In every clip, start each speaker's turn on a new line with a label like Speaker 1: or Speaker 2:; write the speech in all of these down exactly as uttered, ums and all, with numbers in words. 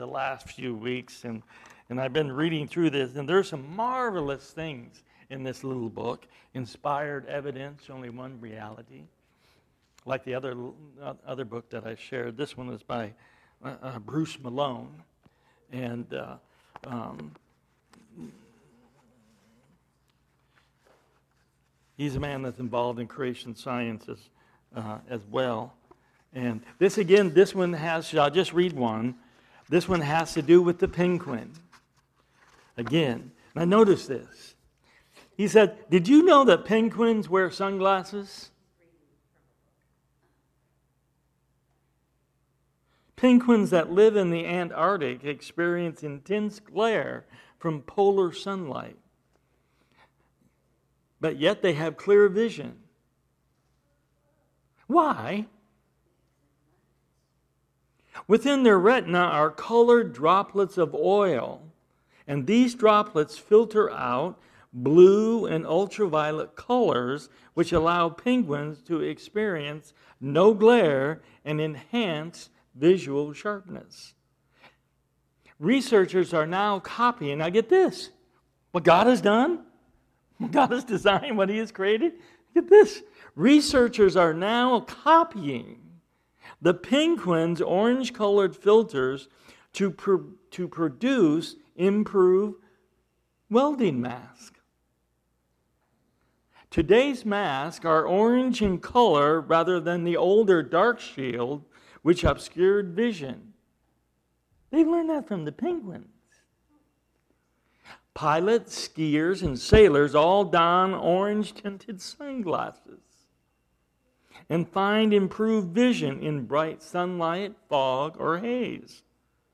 Speaker 1: the last few weeks, and, and I've been reading through this, and there's some marvelous things in this little book. Inspired evidence, only one reality. Like the other other book that I shared, this one is by uh, uh, Bruce Malone, and uh, um, he's a man that's involved in creation sciences uh, as well. And this again, this one has, I'll just read one. This one has to do with the penguin. Again, now notice this. He said, did you know that penguins wear sunglasses? Penguins that live in the Antarctic experience intense glare from polar sunlight. But yet they have clear vision. Why? Within their retina are colored droplets of oil, and these droplets filter out blue and ultraviolet colors, which allow penguins to experience no glare and enhance visual sharpness. Researchers are now copying, now get this, what God has done, what God has designed, what He has created. Get this, researchers are now copying the penguin's orange-colored filters to, pro- to produce improved welding masks. Today's masks are orange in color rather than the older dark shield, which obscured vision. They learned that from the penguins. Pilots, skiers, and sailors all don orange-tinted sunglasses and find improved vision in bright sunlight, fog, or haze.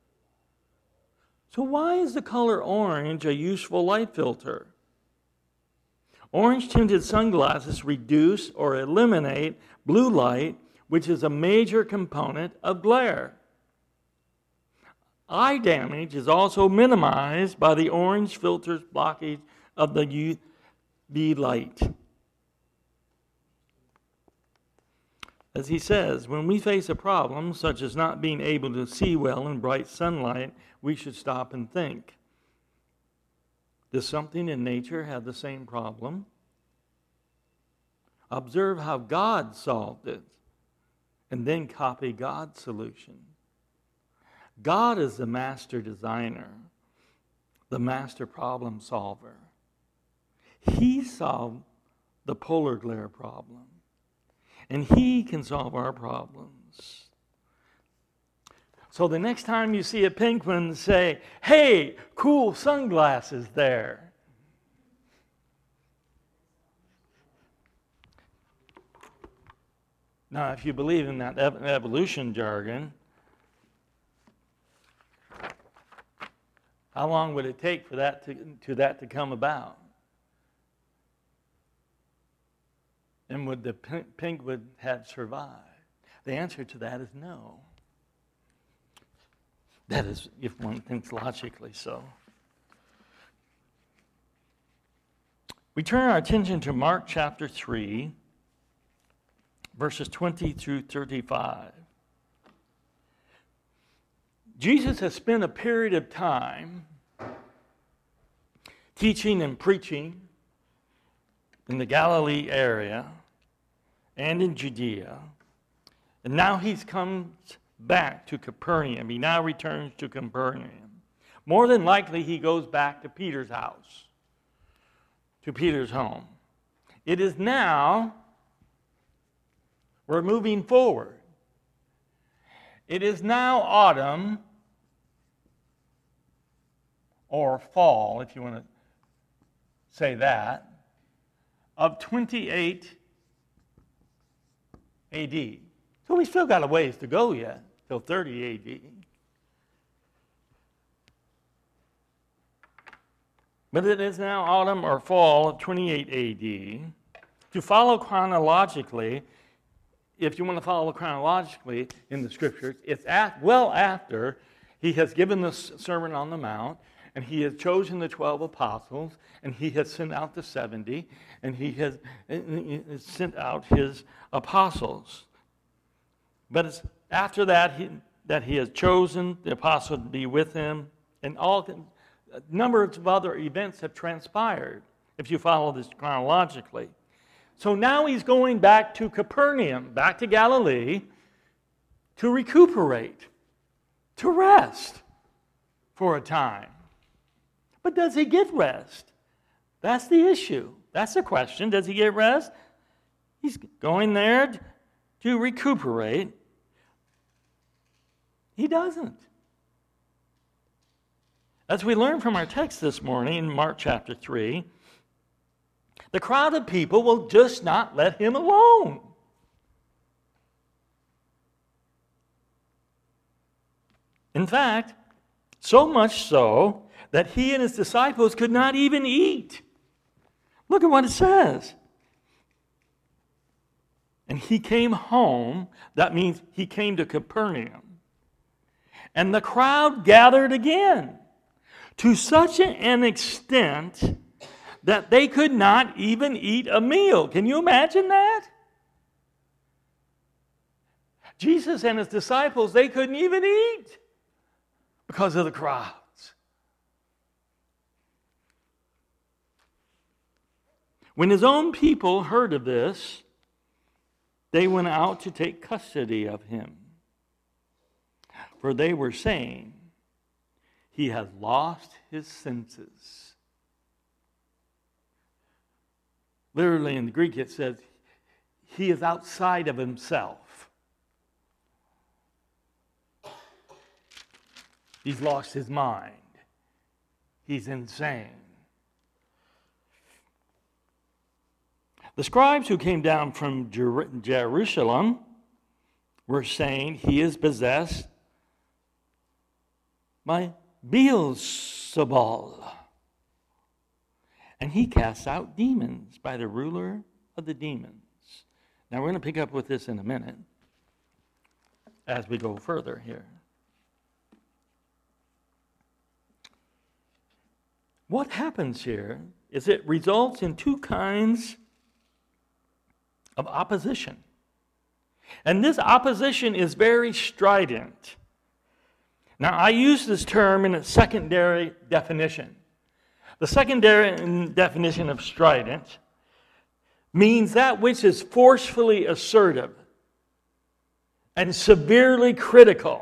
Speaker 1: So why is the color orange a useful light filter? Orange-tinted sunglasses reduce or eliminate blue light, which is a major component of glare. Eye damage is also minimized by the orange filter's blockage of the U V light. As he says, when we face a problem, such as not being able to see well in bright sunlight, we should stop and think. Does something in nature have the same problem? Observe how God solved it, and then copy God's solution. God is the master designer, the master problem solver. He solved the polar glare problem. And He can solve our problems. So the next time you see a penguin, say, hey, cool sunglasses there. Now, if you believe in that ev- evolution jargon, how long would it take for that to, to that to come about? And would the penguin have survived? The answer to that is no. That is, if one thinks logically so. We turn our attention to Mark chapter three, verses twenty through thirty-five. Jesus has spent a period of time teaching and preaching in the Galilee area and in Judea. And now He's come back to Capernaum. He now returns to Capernaum. More than likely, He goes back to Peter's house, to Peter's home. It is now, we're moving forward. It is now autumn, or fall, if you want to say that, of twenty-eight A D. So we still got a ways to go yet, till thirty A D. But it is now autumn or fall of twenty-eight A D. To follow chronologically, if you want to follow chronologically in the Scriptures, it's at, well after He has given the Sermon on the Mount, and He has chosen the twelve apostles, and He has sent out the seventy, and He has sent out His apostles. But it's after that, he, that he has chosen the apostle to be with him, and all a number of other events have transpired, if you follow this chronologically. So now he's going back to Capernaum, back to Galilee, to recuperate, to rest for a time. But does he get rest? That's the issue. That's the question. Does he get rest? He's going there to recuperate. He doesn't. As we learn from our text this morning in Mark chapter three, the crowd of people will just not let him alone. In fact, so much so that he and his disciples could not even eat. Look at what it says. And he came home. That means he came to Capernaum. And the crowd gathered again to such an extent that they could not even eat a meal. Can you imagine that? Jesus and his disciples, they couldn't even eat because of the crowds. When his own people heard of this, they went out to take custody of him. For they were saying, he has lost his senses. Literally in the Greek it says, he is outside of himself. He's lost his mind. He's insane. The scribes who came down from Jer- Jerusalem were saying, he is possessed by Beelzebul, and he casts out demons by the ruler of the demons. Now we're going to pick up with this in a minute as we go further here. What happens here is it results in two kinds of opposition. And this opposition is very strident. Now, I use this term in a secondary definition. The secondary definition of strident means that which is forcefully assertive and severely critical.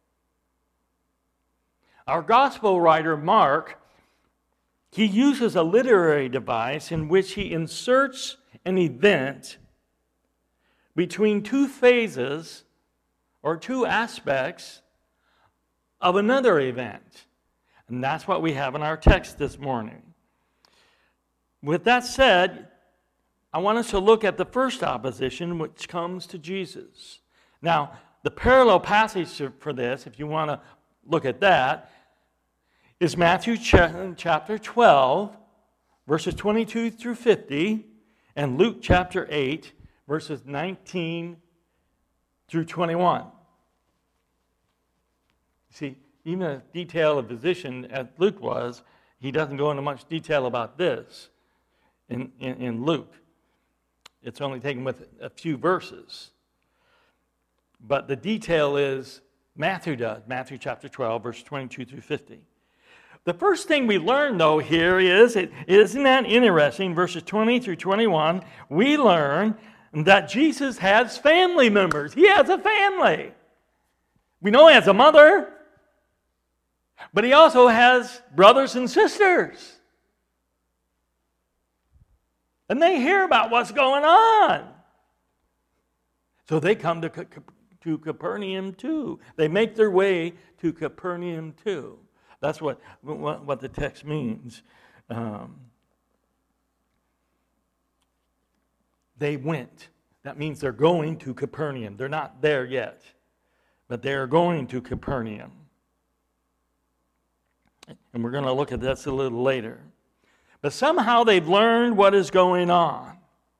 Speaker 1: Our gospel writer, Mark, he uses a literary device in which he inserts an event between two phases or two aspects of another event. And that's what we have in our text this morning. With that said, I want us to look at the first opposition, which comes to Jesus. Now, the parallel passage for this, if you want to look at that, is Matthew chapter twelve, verses twenty-two through fifty, and Luke chapter eight, verses nineteen through twenty-one. See, even a detailed physician as Luke was, he doesn't go into much detail about this in, in, in Luke. It's only taken with a few verses. But the detail is Matthew does, Matthew chapter twelve, verse twenty-two through fifty. The first thing we learn, though, here is, it, isn't that interesting, verses twenty through twenty-one, we learn that Jesus has family members. He has a family. We know he has a mother, but he also has brothers and sisters. And they hear about what's going on. So they come to, to Capernaum too. They make their way to Capernaum too. That's what, what, what the text means. Um, they went. That means they're going to Capernaum. They're not there yet, but they're going to Capernaum. And we're going to look at this a little later. But somehow they've learned what is going on.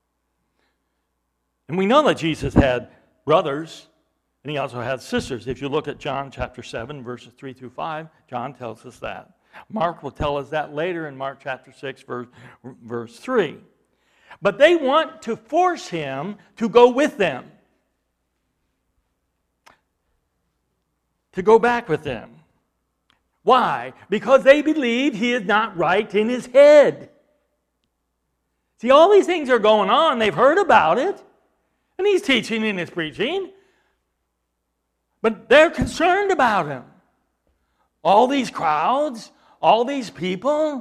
Speaker 1: And we know that Jesus had brothers, and he also had sisters. If you look at John chapter seven, verses three through five, John tells us that. Mark will tell us that later in Mark chapter six, verse, verse three. But they want to force him to go with them. to go back with them. Why? Because they believe he is not right in his head. See, all these things are going on. They've heard about it. And he's teaching and he's preaching. But they're concerned about him. All these crowds, all these people,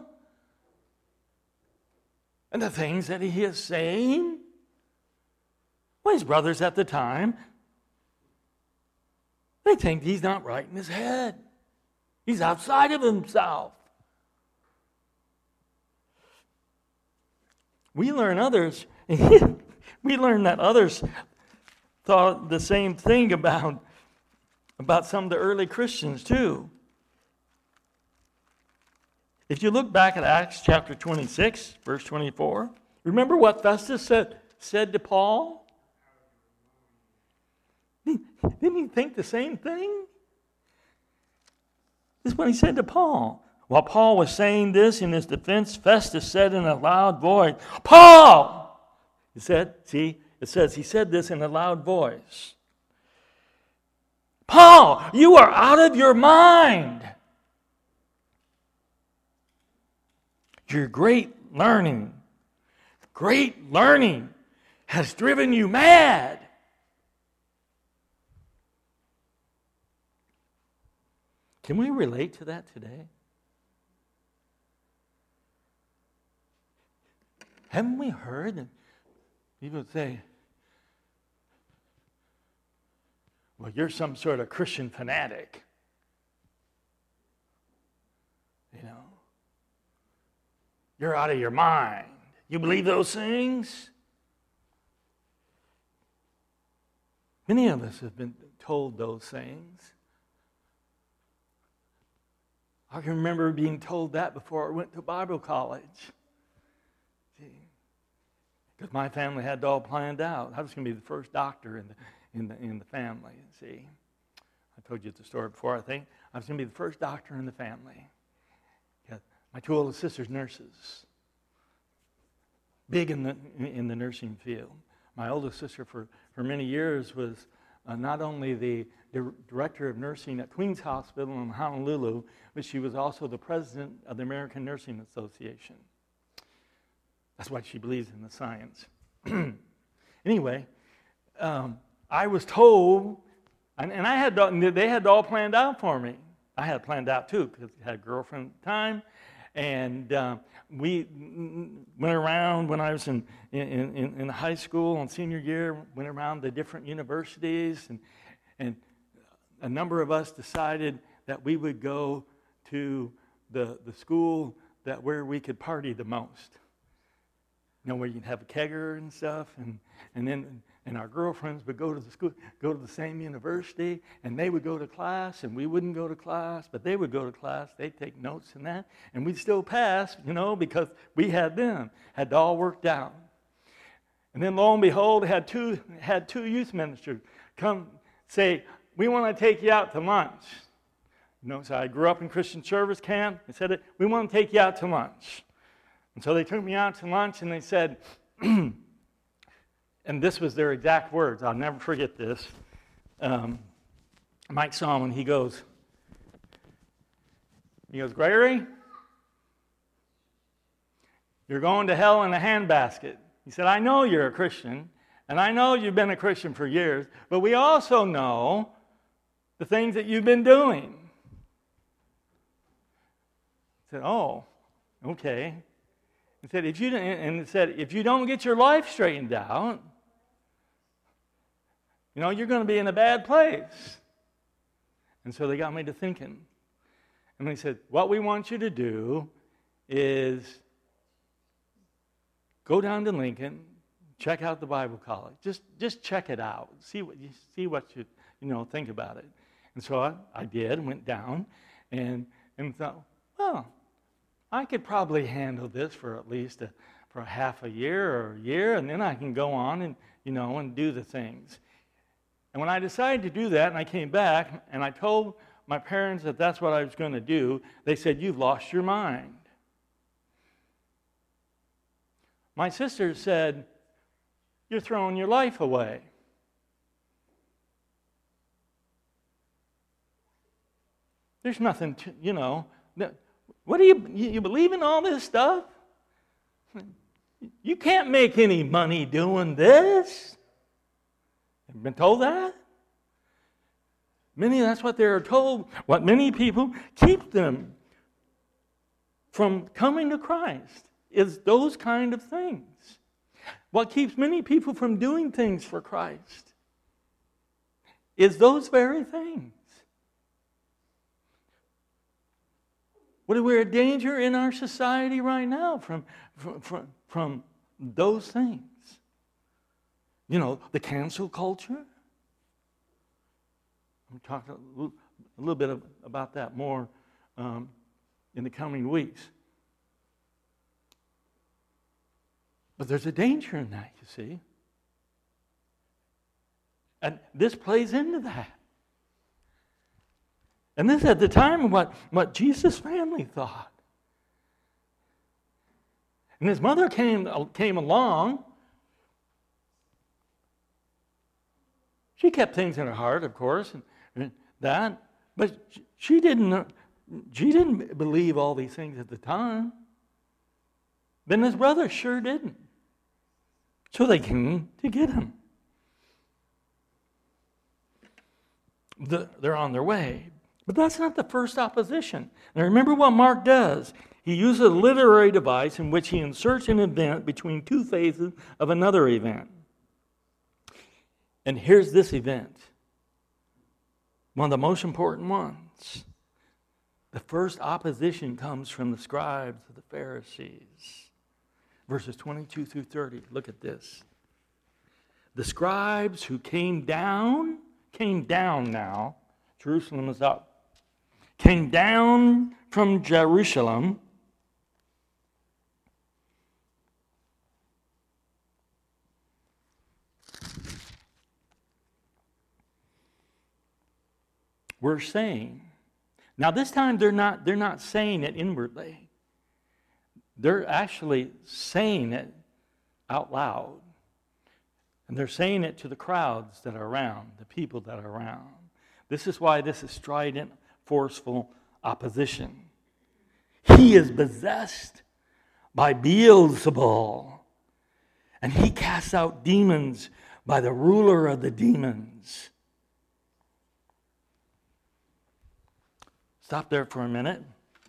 Speaker 1: and the things that he is saying. Well, his brothers at the time, they think he's not right in his head. He's outside of himself. We learn others, we learn that others thought the same thing about, about some of the early Christians too. If you look back at Acts chapter twenty-six, verse twenty-four, remember what Festus said, said to Paul? Didn't he think the same thing? This is what he said to Paul. While Paul was saying this in his defense, Festus said in a loud voice, Paul! He said, see, it says he said this in a loud voice. Paul, you are out of your mind. Your great learning, great learning has driven you mad. Can we relate to that today? Haven't we heard that people say, well, you're some sort of Christian fanatic. You know, you're out of your mind. You believe those things? Many of us have been told those things. I can remember being told that before I went to Bible college. Because my family had it all planned out. I was going to be the first doctor in the, in the, in the family, see. I told you the story before, I think. I was going to be the first doctor in the family. Yeah, my two older sisters, nurses. Big in the, in the nursing field. My oldest sister for, for many years was uh, not only the di- director of nursing at Queens Hospital in Honolulu, but she was also the president of the American Nursing Association. That's why she believes in the science. Anyway, um, I was told, and, and I had they had it all planned out for me. I had it planned out too because I had a girlfriend at the time, and uh, we went around when I was in in, in in high school and senior year. Went around the different universities, and and a number of us decided that we would go to the the school that where we could party the most. You know, where you'd have a kegger and stuff, and, and then and our girlfriends would go to the school, go to the same university, and they would go to class, and we wouldn't go to class, but they would go to class. They'd take notes and that, and we'd still pass, you know, because we had them, had it all worked out. And then lo and behold, had two had two youth ministers come say, "We want to take you out to lunch." You know, so I grew up in Christian service camp. They said, "We want to take you out to lunch." And so they took me out to lunch and they said, and this was their exact words, I'll never forget this. Um, Mike Solomon, he goes, he goes, "Gregory, you're going to hell in a handbasket." He said, "I know you're a Christian, and I know you've been a Christian for years, but we also know the things that you've been doing." I said, "Oh, okay." He said, if you and it said, if you don't get your life straightened out, you know, you're going to be in a bad place. And so they got me to thinking. And they said, what we want you to do is go down to Lincoln, check out the Bible college. Just just check it out. See what you see what you you know think about it. And so I, I did, went down and and thought, well, I could probably handle this for at least a, for a half a year or a year, and then I can go on and, you know, and do the things. And when I decided to do that, and I came back, and I told my parents that that's what I was going to do, they said, "You've lost your mind." My sister said, "You're throwing your life away." There's nothing to, you know. What do you, you believe in all this stuff? You can't make any money doing this. Have you been told that? Many, that's what they're told. What many people keep them from coming to Christ is those kind of things. What keeps many people from doing things for Christ is those very things. What we're in danger in our society right now from, from, from, from those things. You know, the cancel culture. I'm talking a little, a little bit of, about that more um, in the coming weeks. But there's a danger in that, you see. And this plays into that. And this at the time of what, what Jesus' family thought. And his mother came, came along. She kept things in her heart, of course, and, and that. But she didn't, she didn't believe all these things at the time. Then his brother sure didn't. So they came to get him. The, they're on their way. But that's not the first opposition. Now remember what Mark does. He uses a literary device in which he inserts an event between two phases of another event. And here's this event. One of the most important ones. The first opposition comes from the scribes of the Pharisees. Verses twenty-two through thirty. Look at this. The scribes who came down, came down now. Jerusalem is up. Came down from Jerusalem. We're saying. Now this time they're not, they're not saying it inwardly. They're actually saying it out loud. And they're saying it to the crowds that are around, the people that are around. This is why this is strident, forceful opposition. He is possessed by Beelzebul, and he casts out demons by the ruler of the demons. Stop there for a minute.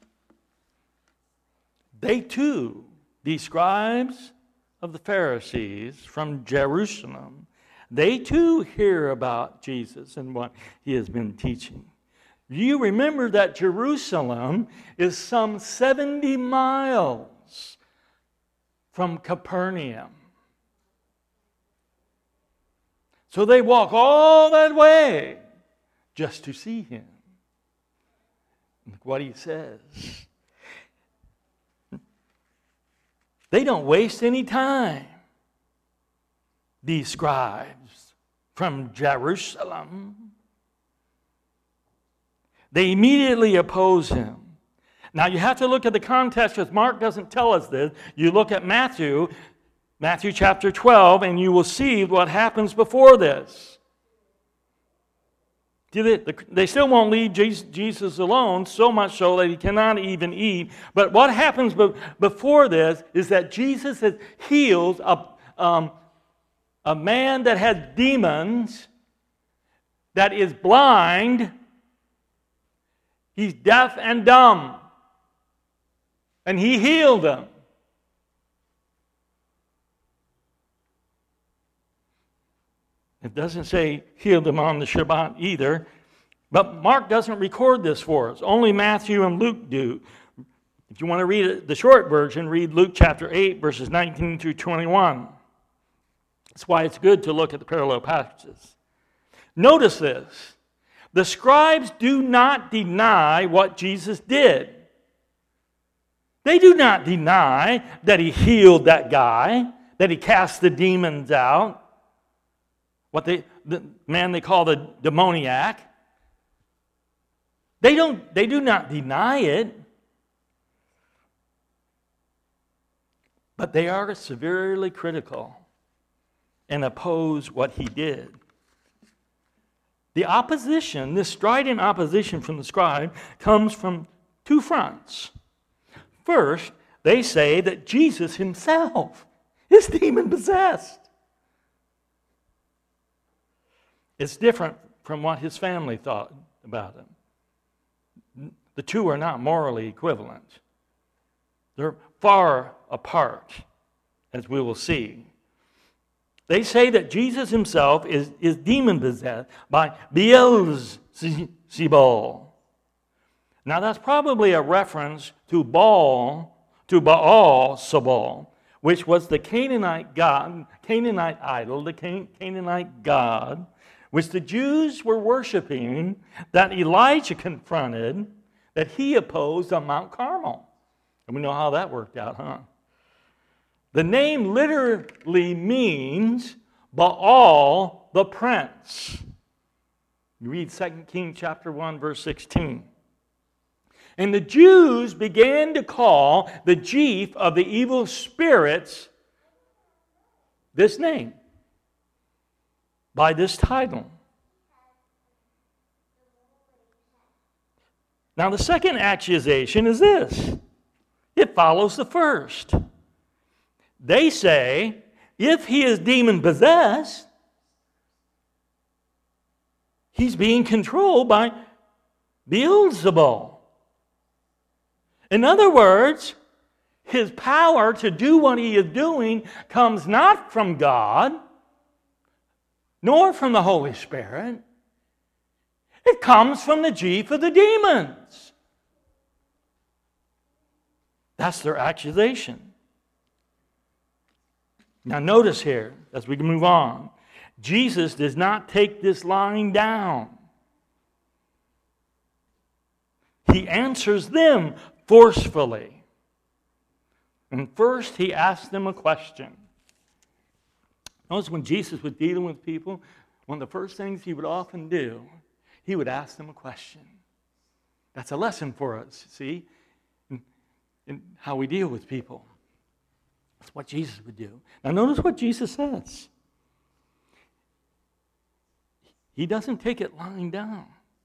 Speaker 1: They too, these scribes of the Pharisees from Jerusalem, they too hear about Jesus and what he has been teaching. You remember that Jerusalem is some seventy miles from Capernaum. So they walk all that way just to see him. Look what he says. They don't waste any time. These scribes from Jerusalem. They immediately oppose him. Now you have to look at the context because Mark doesn't tell us this. You look at Matthew, Matthew chapter twelve, and you will see what happens before this. They still won't leave Jesus alone, so much so that he cannot even eat. But what happens before this is that Jesus has healed a, um, a man that has demons, that is blind, he's deaf and dumb. And he healed him. It doesn't say healed him on the Shabbat either. But Mark doesn't record this for us. Only Matthew and Luke do. If you want to read it, the short version, read Luke chapter eight, verses nineteen through twenty-one. That's why it's good to look at the parallel passages. Notice this. The scribes do not deny what Jesus did. They do not deny that he healed that guy, that he cast the demons out. What they, the man they call the demoniac. They don't, they do not deny it. But they are severely critical and oppose what he did. The opposition, this strident opposition from the scribe, comes from two fronts. First, they say that Jesus himself is demon-possessed. It's different from what his family thought about him. The two are not morally equivalent. They're far apart, as we will see. They say that Jesus himself is, is demon-possessed by Beelzebul. Now that's probably a reference to Baal, to Baal-Zebul, which was the Canaanite god, Canaanite idol, the Can- Canaanite god, which the Jews were worshiping, that Elijah confronted, that he opposed on Mount Carmel. And we know how that worked out, huh? The name literally means Baal the prince. You read Second Kings chapter one, verse sixteen. And the Jews began to call the chief of the evil spirits this name, by this title. Now the second accusation is this. It follows the first. They say, if he is demon-possessed, he's being controlled by Beelzebul. In other words, his power to do what he is doing comes not from God, nor from the Holy Spirit. It comes from the chief of the demons. That's their accusation. Now notice here, as we move on, Jesus does not take this lying down. He answers them forcefully. And first he asks them a question. Notice when Jesus was dealing with people, one of the first things he would often do, he would ask them a question. That's a lesson for us, see, in, in how we deal with people. That's what Jesus would do. Now notice what Jesus says. He doesn't take it lying down.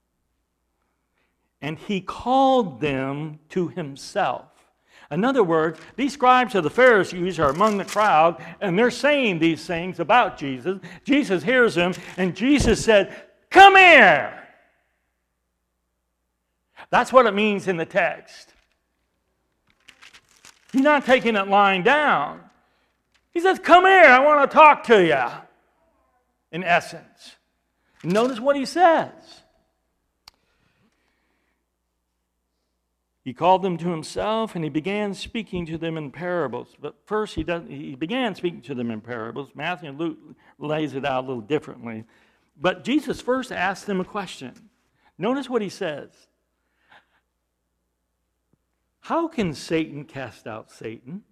Speaker 1: And he called them to himself. In other words, these scribes of the Pharisees are among the crowd, and they're saying these things about Jesus. Jesus hears them, and Jesus said, "Come here." That's what it means in the text. He's not taking it lying down. He says, "Come here, I want to talk to you," in essence. Notice what he says. He called them to himself, and he began speaking to them in parables. But first, he, does, he began speaking to them in parables. Matthew and Luke lays it out a little differently. But Jesus first asked them a question. Notice what he says. How can Satan cast out Satan?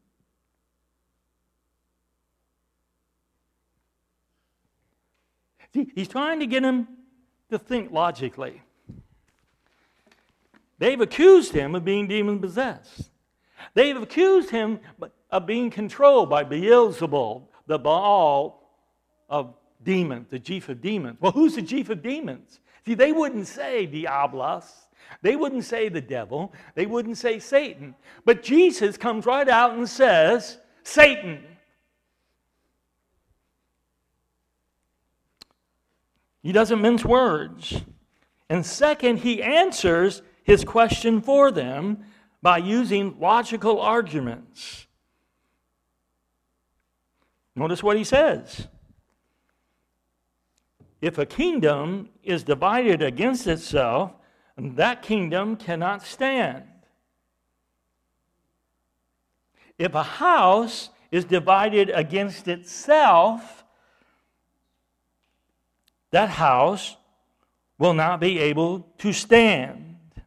Speaker 1: See, he's trying to get him to think logically. They've accused him of being demon-possessed. They've accused him of being controlled by Beelzebul, the Baal of demons, the chief of demons. Well, who's the chief of demons? See, they wouldn't say Diablos. They wouldn't say the devil. They wouldn't say Satan. But Jesus comes right out and says, Satan. He doesn't mince words. And second, he answers his question for them by using logical arguments. Notice what he says. If a kingdom is divided against itself, that kingdom cannot stand. If a house is divided against itself, that house will not be able to stand.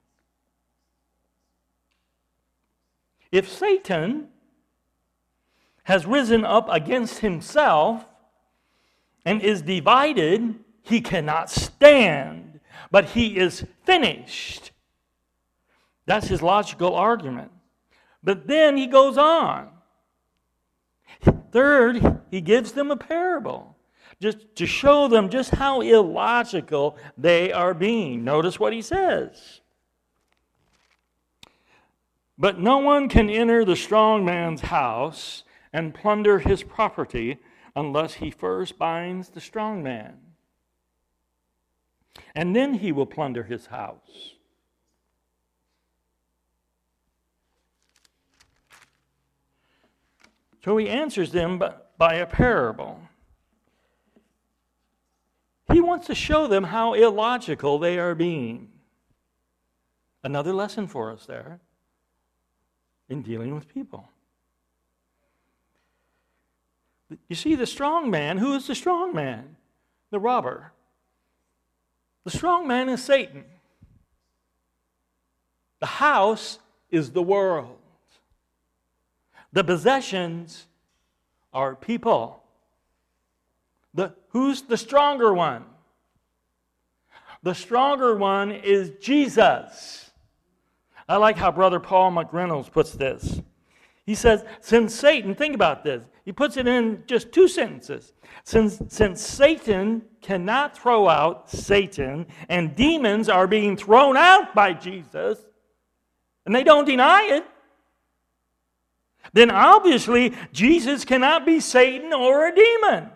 Speaker 1: If Satan has risen up against himself and is divided, he cannot stand, but he is finished. That's his logical argument. But then he goes on. Third, he gives them a parable. just to show them just how illogical they are being. Notice what he says. But no one can enter the strong man's house and plunder his property unless he first binds the strong man. And then he will plunder his house. So he answers them by a parable. He wants to show them how illogical they are being. Another lesson for us there in dealing with people. You see, the strong man, who is the strong man? The robber. The strong man is Satan. The house is the world. The possessions are people. The, who's the stronger one? The stronger one is Jesus. I like how Brother Paul McReynolds puts this. He says, since Satan, think about this. He puts it in just two sentences. Since, since Satan cannot throw out Satan, and demons are being thrown out by Jesus, and they don't deny it, then obviously Jesus cannot be Satan or a demon.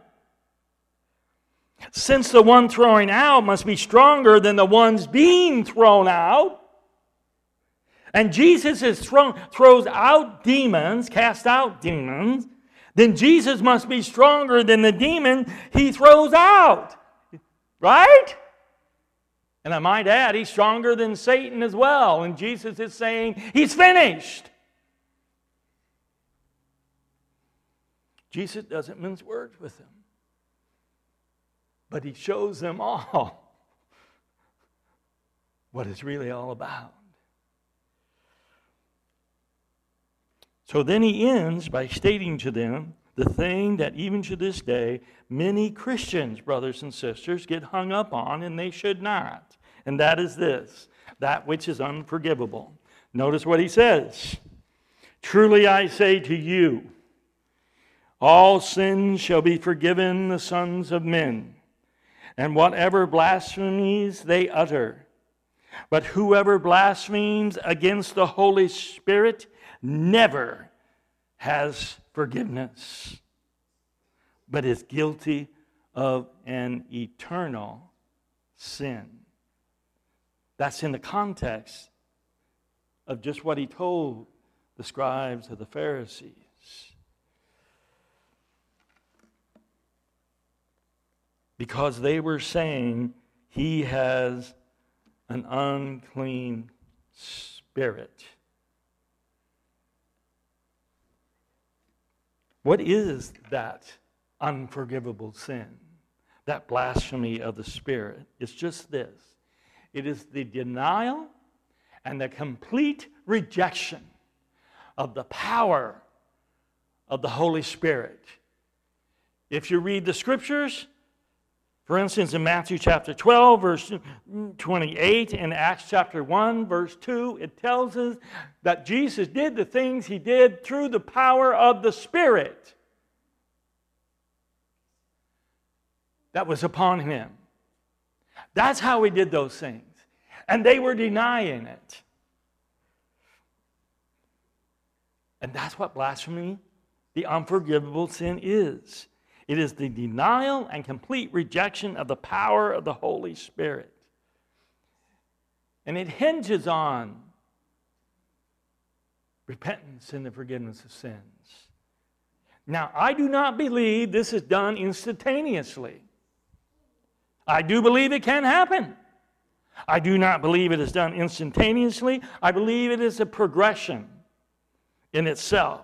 Speaker 1: Since the one throwing out must be stronger than the ones being thrown out, and Jesus is thrown, throws out demons, casts out demons, then Jesus must be stronger than the demon he throws out. Right? And I might add, he's stronger than Satan as well. And Jesus is saying, he's finished. Jesus doesn't mince words with them. But he shows them all what it's really all about. So then he ends by stating to them the thing that even to this day, many Christians, brothers and sisters, get hung up on, and they should not. And that is this, that which is unforgivable. Notice what he says. Truly I say to you, all sins shall be forgiven the sons of men, and whatever blasphemies they utter. But whoever blasphemes against the Holy Spirit never has forgiveness, but is guilty of an eternal sin. That's in the context of just what he told the scribes of the Pharisees. Because they were saying he has an unclean spirit. What is that unforgivable sin? That blasphemy of the Spirit? It's just this. It is the denial and the complete rejection of the power of the Holy Spirit. If you read the Scriptures, for instance, in Matthew chapter twelve, verse twenty-eight, and Acts chapter one, verse two, it tells us that Jesus did the things he did through the power of the Spirit that was upon him. That's how he did those things. And they were denying it. And that's what blasphemy, the unforgivable sin, is. It is the denial and complete rejection of the power of the Holy Spirit. And it hinges on repentance and the forgiveness of sins. Now, I do not believe this is done instantaneously. I do believe it can happen. I do not believe it is done instantaneously. I believe it is a progression in itself.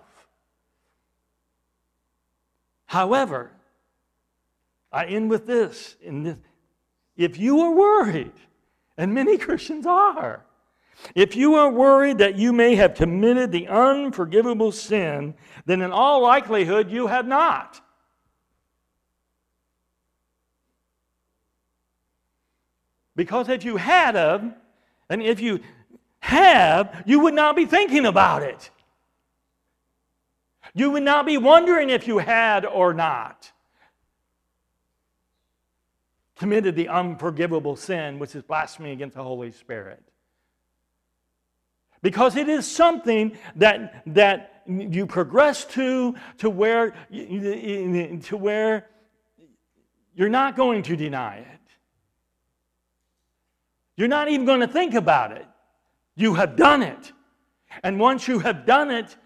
Speaker 1: However, I end with this, in this. If you are worried, and many Christians are, if you are worried that you may have committed the unforgivable sin, then in all likelihood you have not. Because if you had have, and if you have, you would not be thinking about it. You would not be wondering if you had or not. committed the unforgivable sin, which is blasphemy against the Holy Spirit. Because it is something that, that you progress to, to where, to where you're not going to deny it. You're not even going to think about it. You have done it. And once you have done it,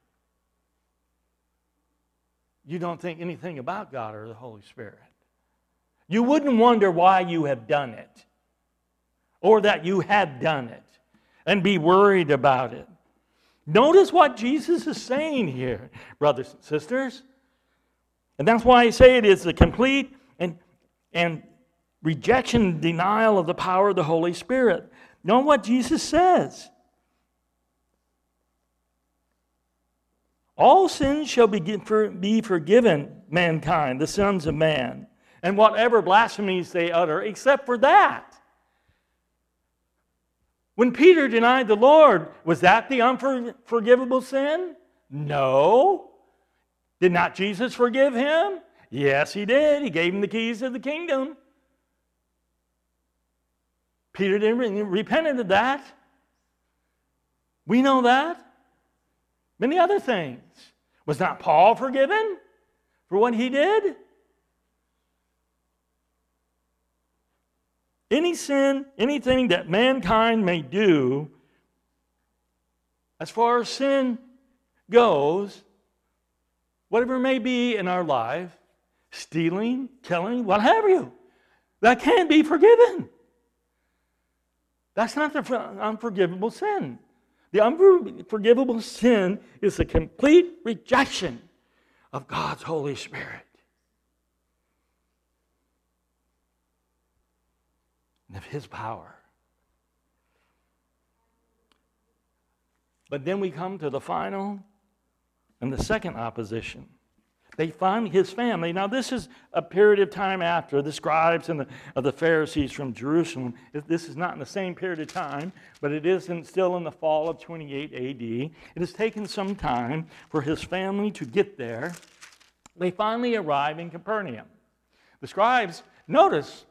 Speaker 1: you don't think anything about God or the Holy Spirit. You wouldn't wonder why you have done it, or that you have done it, and be worried about it. Notice what Jesus is saying here, brothers and sisters. And that's why I say it is a complete and, and rejection and denial of the power of the Holy Spirit. Know what Jesus says. All sins shall be, be forgiven mankind, the sons of man, and whatever blasphemies they utter, except for that. When Peter denied the Lord, was that the unforgivable sin? No. Did not Jesus forgive him? Yes, he did. He gave him the keys to the kingdom. Peter didn't repent of that. We know that. Many other things. Was not Paul forgiven for what he did? Any sin, anything that mankind may do, as far as sin goes, whatever it may be in our life, stealing, killing, what have you, that can be forgiven. That's not the unforgivable sin. The unforgivable sin is a complete rejection of God's Holy Spirit. And of His power. But then we come to the final and the second opposition. They find his family. Now, this is a period of time after the scribes and the, of the Pharisees from Jerusalem. This is not in the same period of time, but it is in, still in the fall of twenty-eight A D. It has taken some time for his family to get there. They finally arrive in Capernaum. The scribes, notice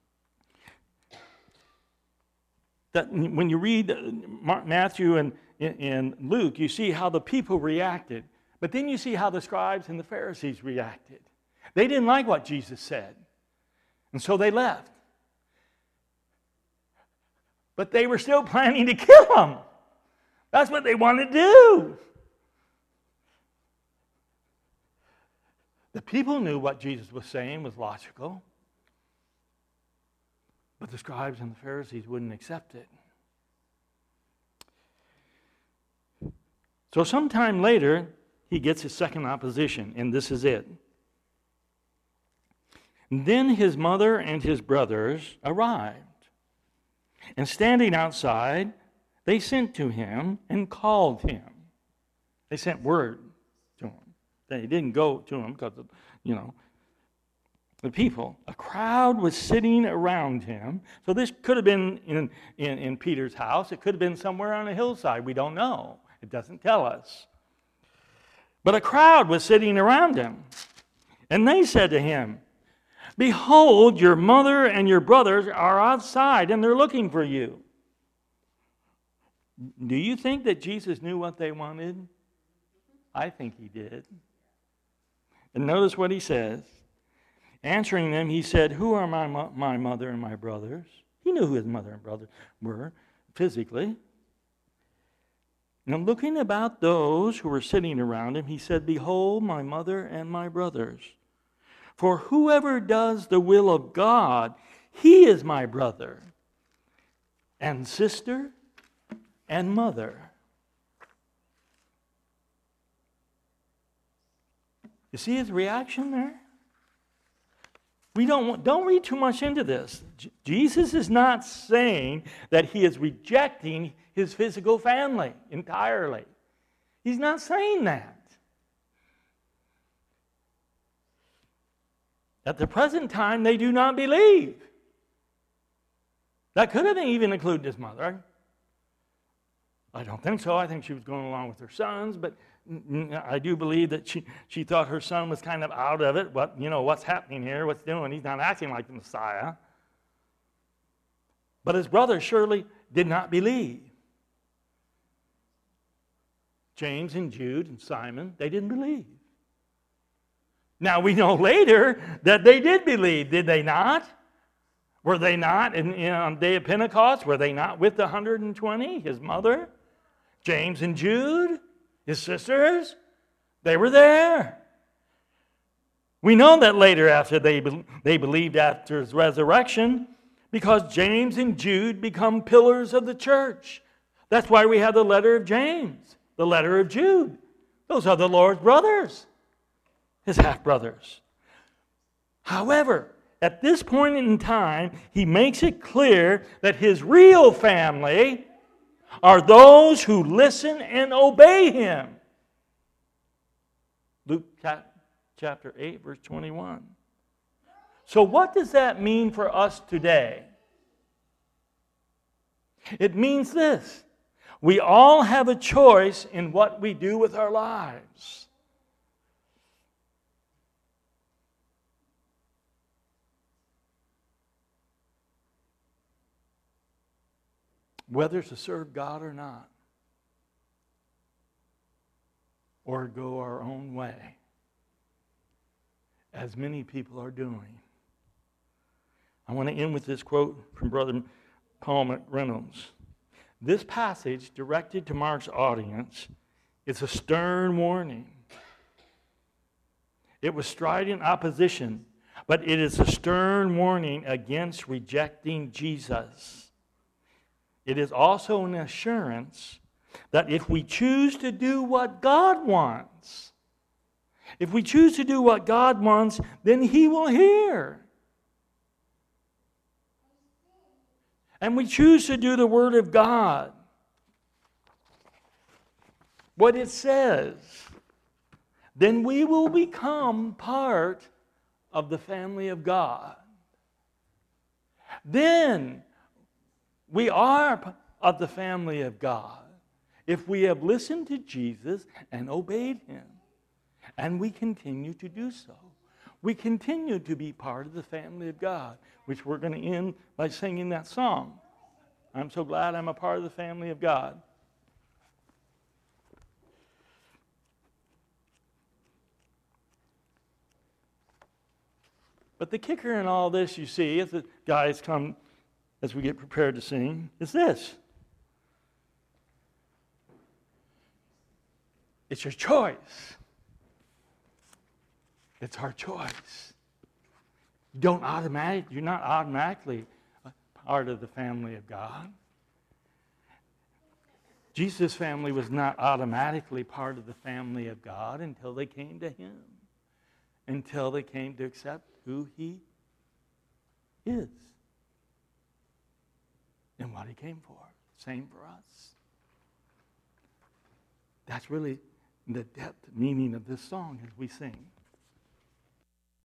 Speaker 1: that when you read Matthew and, and Luke, you see how the people reacted. But then you see how the scribes and the Pharisees reacted. They didn't like what Jesus said. And so they left. But they were still planning to kill him. That's what they wanted to do. The people knew what Jesus was saying was logical. But the scribes and the Pharisees wouldn't accept it. So sometime later, he gets his second opposition, and this is it. Then his mother and his brothers arrived. And standing outside, they sent to him and called him. They sent word to him. They didn't go to him because, of, you know, the people. A crowd was sitting around him. So this could have been in, in, in Peter's house. It could have been somewhere on a hillside. We don't know. It doesn't tell us. But a crowd was sitting around him. And they said to him, "Behold, your mother and your brothers are outside, and they're looking for you." Do you think that Jesus knew what they wanted? I think he did. And notice what he says. Answering them, he said, "Who are my, mo- my mother and my brothers?" He knew who his mother and brothers were physically. And looking about those who were sitting around him, he said, "Behold, my mother and my brothers. For whoever does the will of God, he is my brother and sister and mother." You see his reaction there? We don't, don't read too much into this. J- Jesus is not saying that he is rejecting his physical family entirely. He's not saying that. At the present time, they do not believe. That could have even included his mother. I don't think so. I think she was going along with her sons, but I do believe that she, she thought her son was kind of out of it. What, you know, what's happening here? What's doing? He's not acting like the Messiah. But his brothers surely did not believe. James and Jude and Simon, they didn't believe. Now we know later that they did believe, did they not? Were they not in, in, on the day of Pentecost? Were they not with the one hundred twenty? His mother, James and Jude, his sisters, they were there. We know that later after they, they believed after his resurrection, because James and Jude become pillars of the church. That's why we have the letter of James, the letter of Jude. Those are the Lord's brothers, his half-brothers. However, at this point in time, he makes it clear that his real family are those who listen and obey him. Luke chapter eight, verse twenty-one. So what does that mean for us today? It means this. We all have a choice in what we do with our lives. Whether to serve God or not, or go our own way, as many people are doing. I want to end with this quote from Brother Paul McReynolds. This passage, directed to Mark's audience, is a stern warning. It was strident opposition, but it is a stern warning against rejecting Jesus. It is also an assurance that if we choose to do what God wants, if we choose to do what God wants, then He will hear. And we choose to do the Word of God, what it says, then we will become part of the family of God. Then we are of the family of God if we have listened to Jesus and obeyed Him. And we continue to do so. We continue to be part of the family of God, which we're going to end by singing that song. I'm so glad I'm a part of the family of God. But the kicker in all this, you see, as the guys come, as we get prepared to sing, is this. It's your choice. It's our choice. You don't automatic, you're not automatically part of the family of God. Jesus' family was not automatically part of the family of God until they came to Him. Until they came to accept who He is and what He came for. Same for us. That's really the depth meaning of this song as we sing.